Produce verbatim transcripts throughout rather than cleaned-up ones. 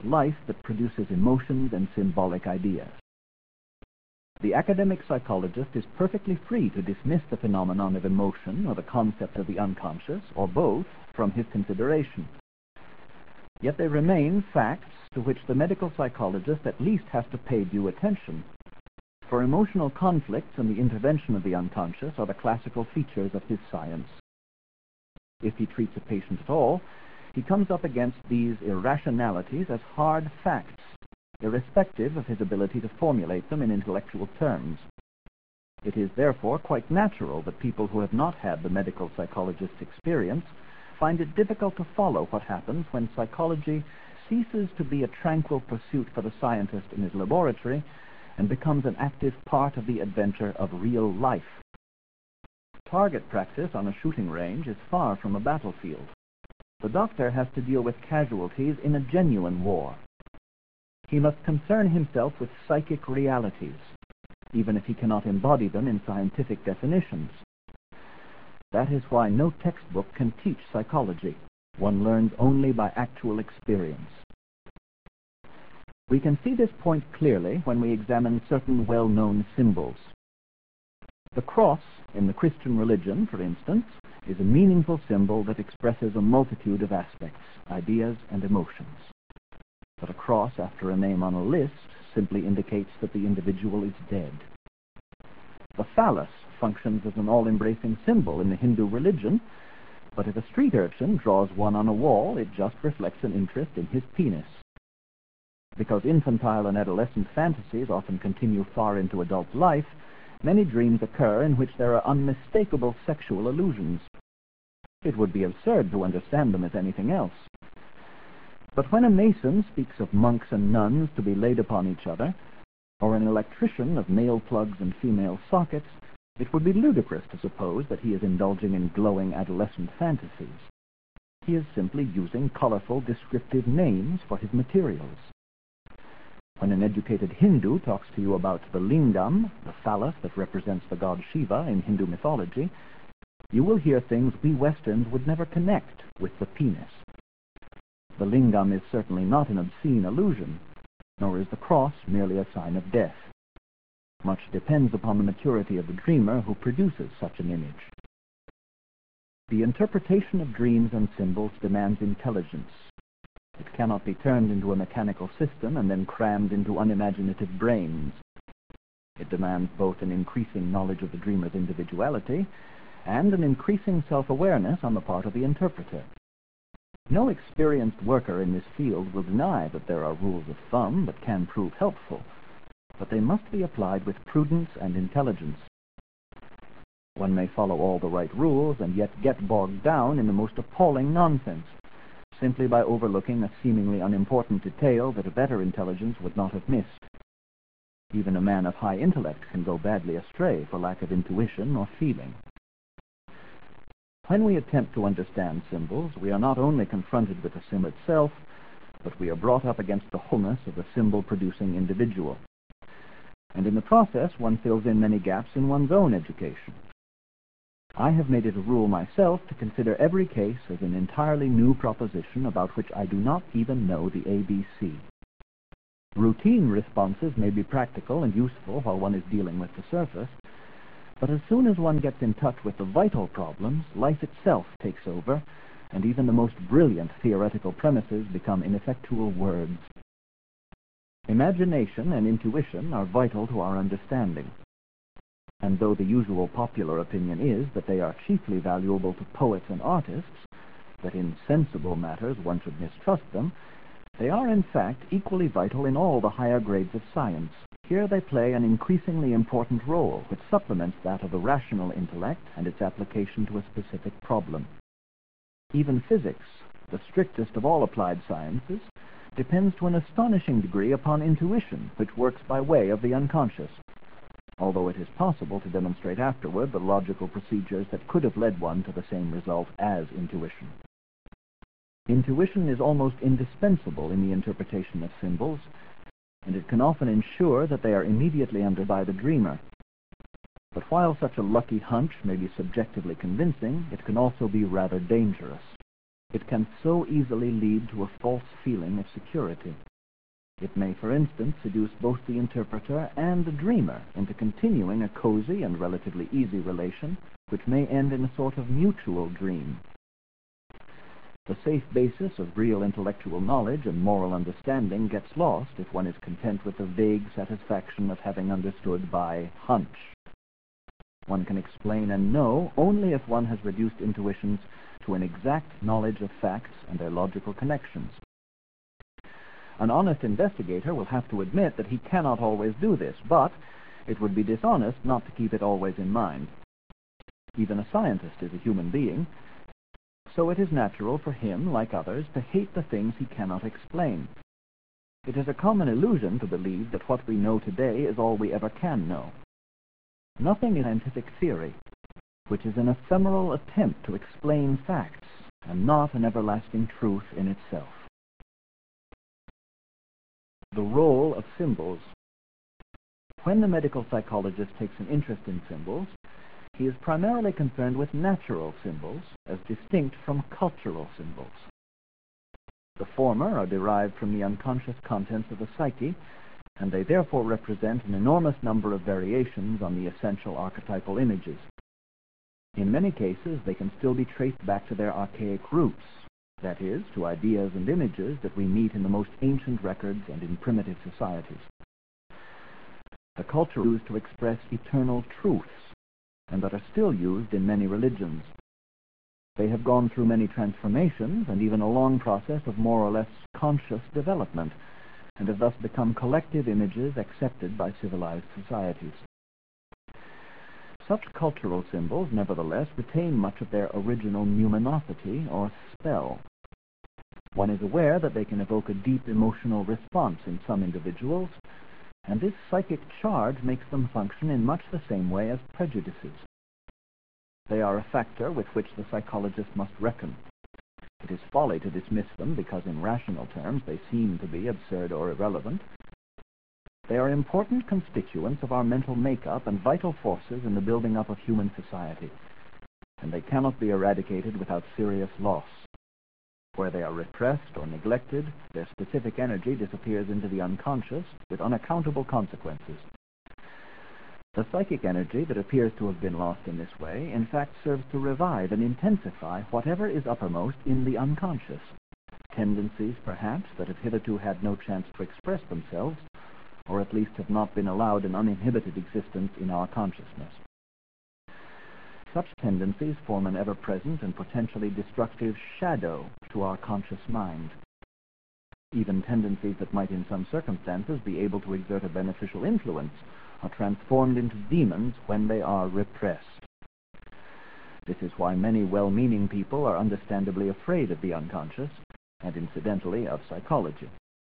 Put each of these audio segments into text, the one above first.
life that produces emotions and symbolic ideas. The academic psychologist is perfectly free to dismiss the phenomenon of emotion or the concept of the unconscious, or both, from his consideration. Yet they remain facts to which the medical psychologist at least has to pay due attention. For emotional conflicts and the intervention of the unconscious are the classical features of his science. If he treats a patient at all, he comes up against these irrationalities as hard facts, irrespective of his ability to formulate them in intellectual terms. It is therefore quite natural that people who have not had the medical psychologist's experience find it difficult to follow what happens when psychology ceases to be a tranquil pursuit for the scientist in his laboratory and becomes an active part of the adventure of real life. Target practice on a shooting range is far from a battlefield. The doctor has to deal with casualties in a genuine war. He must concern himself with psychic realities, even if he cannot embody them in scientific definitions. That is why no textbook can teach psychology. One learns only by actual experience. We can see this point clearly when we examine certain well-known symbols. The cross, in the Christian religion, for instance, is a meaningful symbol that expresses a multitude of aspects, ideas, and emotions. But a cross after a name on a list simply indicates that the individual is dead. The phallus functions as an all-embracing symbol in the Hindu religion, but if a street urchin draws one on a wall, it just reflects an interest in his penis. Because infantile and adolescent fantasies often continue far into adult life, many dreams occur in which there are unmistakable sexual allusions. It would be absurd to understand them as anything else. But when a mason speaks of monks and nuns to be laid upon each other, or an electrician of male plugs and female sockets, it would be ludicrous to suppose that he is indulging in glowing adolescent fantasies. He is simply using colorful, descriptive names for his materials. When an educated Hindu talks to you about the lingam, the phallus that represents the god Shiva in Hindu mythology, you will hear things we Westerns would never connect with the penis. The lingam is certainly not an obscene allusion, nor is the cross merely a sign of death. Much depends upon the maturity of the dreamer who produces such an image. The interpretation of dreams and symbols demands intelligence. It cannot be turned into a mechanical system and then crammed into unimaginative brains. It demands both an increasing knowledge of the dreamer's individuality and an increasing self-awareness on the part of the interpreter. No experienced worker in this field will deny that there are rules of thumb that can prove helpful, but they must be applied with prudence and intelligence. One may follow all the right rules and yet get bogged down in the most appalling nonsense, simply by overlooking a seemingly unimportant detail that a better intelligence would not have missed. Even a man of high intellect can go badly astray for lack of intuition or feeling. When we attempt to understand symbols, we are not only confronted with the symbol itself, but we are brought up against the wholeness of the symbol-producing individual. And in the process, one fills in many gaps in one's own education. I have made it a rule myself to consider every case as an entirely new proposition about which I do not even know the A B C. Routine responses may be practical and useful while one is dealing with the surface, but as soon as one gets in touch with the vital problems, life itself takes over, and even the most brilliant theoretical premises become ineffectual words. Imagination and intuition are vital to our understanding. And though the usual popular opinion is that they are chiefly valuable to poets and artists, that in sensible matters one should mistrust them, they are in fact equally vital in all the higher grades of science. Here they play an increasingly important role, which supplements that of the rational intellect and its application to a specific problem. Even physics, the strictest of all applied sciences, depends to an astonishing degree upon intuition, which works by way of the unconscious, although it is possible to demonstrate afterward the logical procedures that could have led one to the same result as intuition. Intuition is almost indispensable in the interpretation of symbols, and it can often ensure that they are immediately understood by the dreamer. But while such a lucky hunch may be subjectively convincing, it can also be rather dangerous. It can so easily lead to a false feeling of security. It may, for instance, seduce both the interpreter and the dreamer into continuing a cozy and relatively easy relation, which may end in a sort of mutual dream. The safe basis of real intellectual knowledge and moral understanding gets lost if one is content with the vague satisfaction of having understood by hunch. One can explain and know only if one has reduced intuitions to an exact knowledge of facts and their logical connections. An honest investigator will have to admit that he cannot always do this, but it would be dishonest not to keep it always in mind. Even a scientist is a human being, so it is natural for him, like others, to hate the things he cannot explain. It is a common illusion to believe that what we know today is all we ever can know. Nothing is scientific theory, which is an ephemeral attempt to explain facts, and not an everlasting truth in itself. The role of symbols. When the medical psychologist takes an interest in symbols, he is primarily concerned with natural symbols as distinct from cultural symbols. The former are derived from the unconscious contents of the psyche, and they therefore represent an enormous number of variations on the essential archetypal images. In many cases, they can still be traced back to their archaic roots, that is, to ideas and images that we meet in the most ancient records and in primitive societies. The culture is used to express eternal truths, and that are still used in many religions. They have gone through many transformations and even a long process of more or less conscious development, and have thus become collective images accepted by civilized societies. Such cultural symbols, nevertheless, retain much of their original numinosity or spell. One is aware that they can evoke a deep emotional response in some individuals, and this psychic charge makes them function in much the same way as prejudices. They are a factor with which the psychologist must reckon. It is folly to dismiss them because in rational terms they seem to be absurd or irrelevant. They are important constituents of our mental makeup and vital forces in the building up of human society, and they cannot be eradicated without serious loss. Where they are repressed or neglected, their specific energy disappears into the unconscious with unaccountable consequences. The psychic energy that appears to have been lost in this way, in fact, serves to revive and intensify whatever is uppermost in the unconscious. Tendencies, perhaps, that have hitherto had no chance to express themselves, or at least have not been allowed an uninhibited existence in our consciousness. Such tendencies form an ever-present and potentially destructive shadow to our conscious mind. Even tendencies that might in some circumstances be able to exert a beneficial influence are transformed into demons when they are repressed. This is why many well-meaning people are understandably afraid of the unconscious, and incidentally of psychology.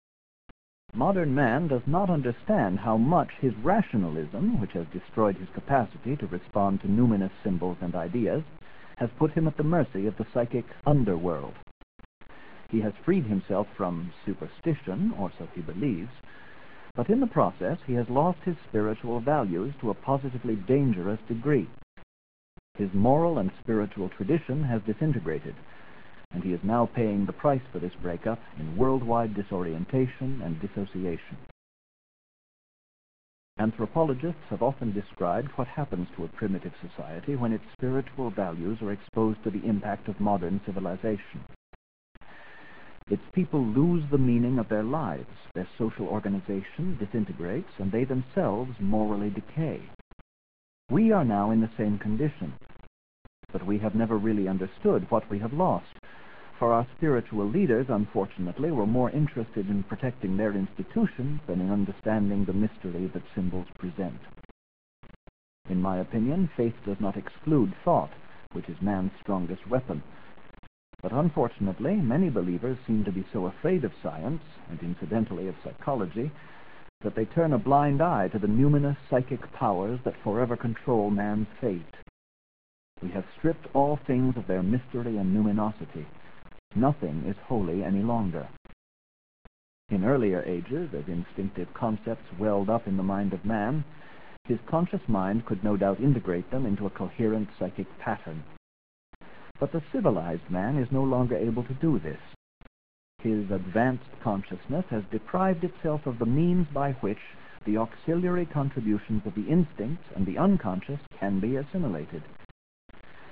Modern man does not understand how much his rationalism, which has destroyed his capacity to respond to numinous symbols and ideas, has put him at the mercy of the psychic underworld. He has freed himself from superstition, or so he believes, but in the process he has lost his spiritual values to a positively dangerous degree. His moral and spiritual tradition has disintegrated, and he is now paying the price for this breakup in worldwide disorientation and dissociation. Anthropologists have often described what happens to a primitive society when its spiritual values are exposed to the impact of modern civilization. Its people lose the meaning of their lives, their social organization disintegrates, and they themselves morally decay. We are now in the same condition, but we have never really understood what we have lost, for our spiritual leaders, unfortunately, were more interested in protecting their institutions than in understanding the mystery that symbols present. In my opinion, faith does not exclude thought, which is man's strongest weapon. But unfortunately, many believers seem to be so afraid of science, and incidentally of psychology, that they turn a blind eye to the numinous psychic powers that forever control man's fate. We have stripped all things of their mystery and numinosity. Nothing is holy any longer. In earlier ages, as instinctive concepts welled up in the mind of man, his conscious mind could no doubt integrate them into a coherent psychic pattern. But the civilized man is no longer able to do this. his advanced consciousness has deprived itself of the means by which the auxiliary contributions of the instincts and the unconscious can be assimilated.